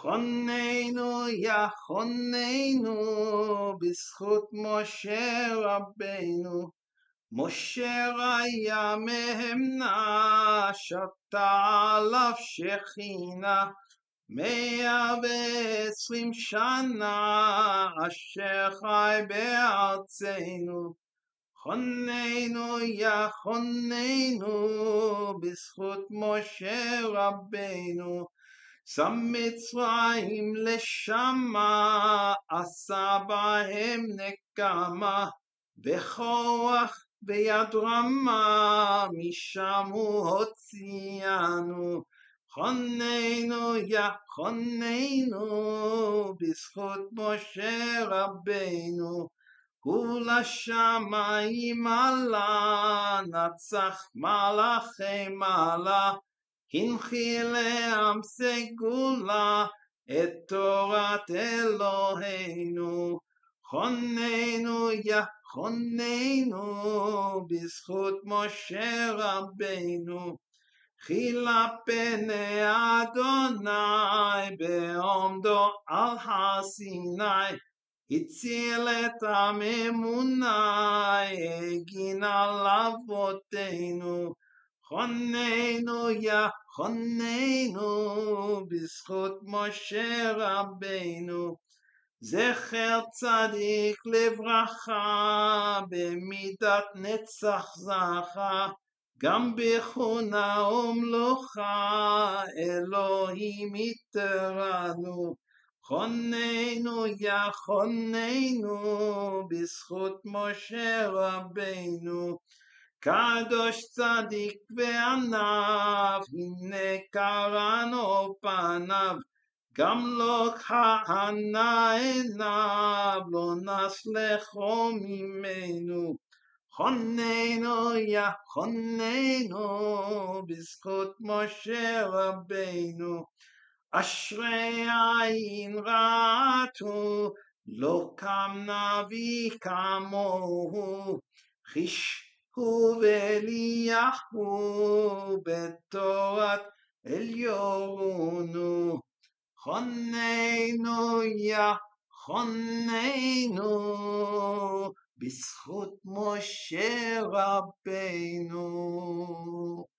חוננו יחוננו בזכות משה רבנו. משה היה מהמנה, שתה עליו שכינה, 120 שנה אשר חי בארצנו. חוננו יחוננו בזכות משה רבנו. שם מצרים לשמה, עשה בהם נקמה, בכוח ביד רמה, משם הוא הוציאנו. חוננו יחוננו בזכות משה רבנו. הוא לשמיים עלה, נצח מלאכי מעלה, הנחיל לעם סגולה את תורת אלוהינו. חוננו יחוננו בזכות משה רבנו. חילה פני אדוני בעומדו על הר סיני, הציל את עם אמונה, הגן על אבותינו. חוננו יחוננו בזכות משה רבנו. זכר צדיק לברכה, במידת נצח זכה, גם בכהונה ומלוכה, אלוהים יתרנו. חוננו יחוננו בזכות משה רבנו. קדוש צדיק ועניו, הנה קראנו פניו, גם לא כהנה עיניו, לא נסלחו ממנו. חוננו יחוננו בזכות משה רבנו. אשרי עין ראתו, לא קם נביא כמוהו, חישו ואליהו בתורת עליונו. חוננו יחוננו בזכות משה רבנו.